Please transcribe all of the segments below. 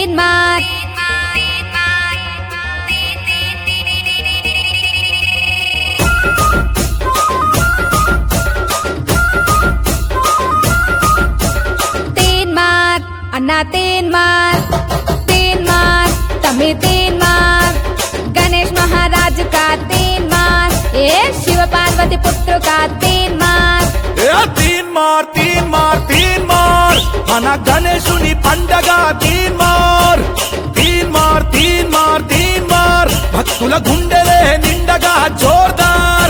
तीन मार तीन मार अन्ना तीन मार तमी तीन मार गणेश महाराज का तीन मार ये शिव पार्वती पुत्र का तीन मार तीन मार तीन मार तीन मार మన గణేశుని పండగ తీన్ మార్ తీన్ మార్ తీన్ మార్ తీన్ మార్ భక్తుల గుండెలే నిండగా జోర్దార్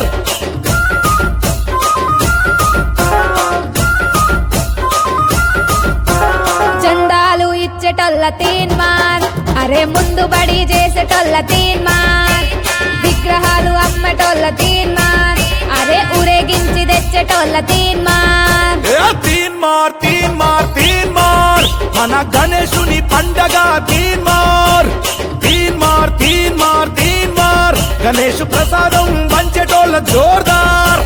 చందాలు ఇచ్చేటోళ్ళ తీన్ మార్ అరే ముందు బడి చేసేటోళ్ళ తీన్ మార్ విగ్రహాలు అమ్మటోళ్ళ తీన్ మార్ అరే ఊరేగించి తెచ్చేటోళ్ళ తీన్ మార్ తీన్ మార్ తీన్ మార్ తీన్ మార్ మన గణేశుని పండగ తీన్ మార్ తీన్ మార్ తీన్ మార్ తీన్ మార్ గణేశ ప్రసాదం పంచేటోళ్ళ జోర్దార్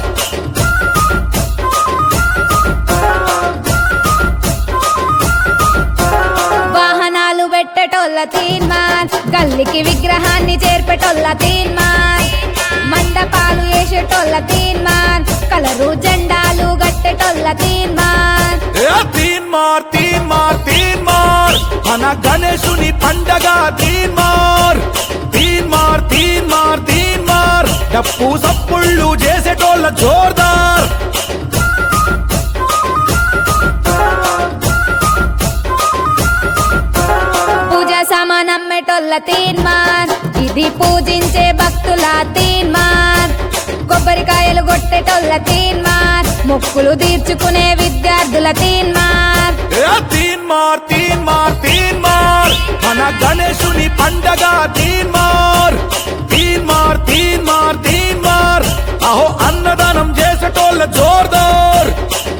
వాహనాలు పెట్టేటోళ్ళ తీన్ మార్ గల్లికి విగ్రహాన్ని చేర్పేటోళ్ళ తీన్ మార్ మండపాలు వేసేటోళ్ళ తీన్ మార్ కలరు జెండాలు గట్టేటోళ్ళ తీన్ మార్ తీన్ మార్ తీన్ మార్ తీన్ మార్ మన గణేశుని పండగ తీన్ మార్ తీన్ మార్ తీన్ మార్ తీన్ మార్ డప్పు సప్పుళ్ళు చేసేటోళ్ళ జోర్దార్ పూజా సామాన్ అమ్మేటోళ్ళ తీన్ మార్ ఇది పూజించే భక్తుల తీన్ మార్ కొబ్బరికాయలు కొట్టేటోళ్ళ తీన్ మార్ మొక్కులు తీర్చుకునే విద్యార్థుల తీన్ మార్ తీన్ మార్ తీన్ మార్ తీన్ మార్ మన గణేశుని పండగ తీన్ మార్ తీన్ మార్ తీన్ మార్ తీన్ మార్ అహో అన్నదానం చేసేటోళ్ళ జోర్దార్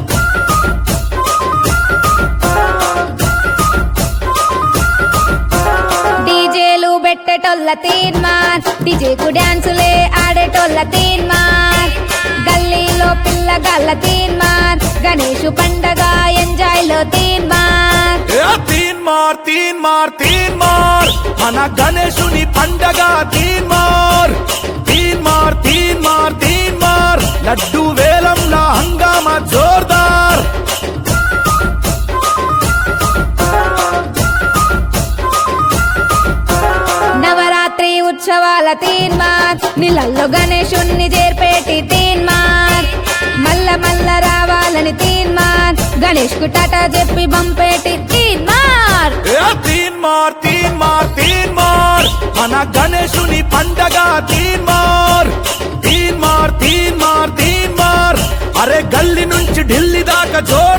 డీజేలు పెట్టేటోళ్ళ తీన్ మార్ డీజేకు డాన్సులే ఆడేటోళ్ళ తీన్ మార్ గల్లీలో పిల్లగాళ్ళ తీన్ మార్ గణేషు పండగ ఎంజాయ్ లో తీన్ మార్ తీన్ మార్ తీన్ మార్ తీన్ మార్ మన గణేశుని పండగ తీన్ మార్ తీన్ మార్ తీన్ మార్ తీన్ మార్ లడ్డు వేలంలా హంగామా జోర్దార్ నవరాత్రి ఉత్సవాల తీన్ మార్ నీళ్ళల్లో గణేశుణ్ణి చేర్పేటి తీన్ మార్ మల్ల మల్ల రావాలని తీన్ మార్ గణేష్ కు టాటా చెప్పి పంపేటి తీన్ మార్ తీన్ మార్ తీన్ మార్ తీన్ మార్ మన గణేశుని పండగ తీన్ మార్ తీన్ మార్ తీన్ మార్ తీన్ మార్ అరే గల్లీ నుంచి ఢిల్లీ దాకా జోర్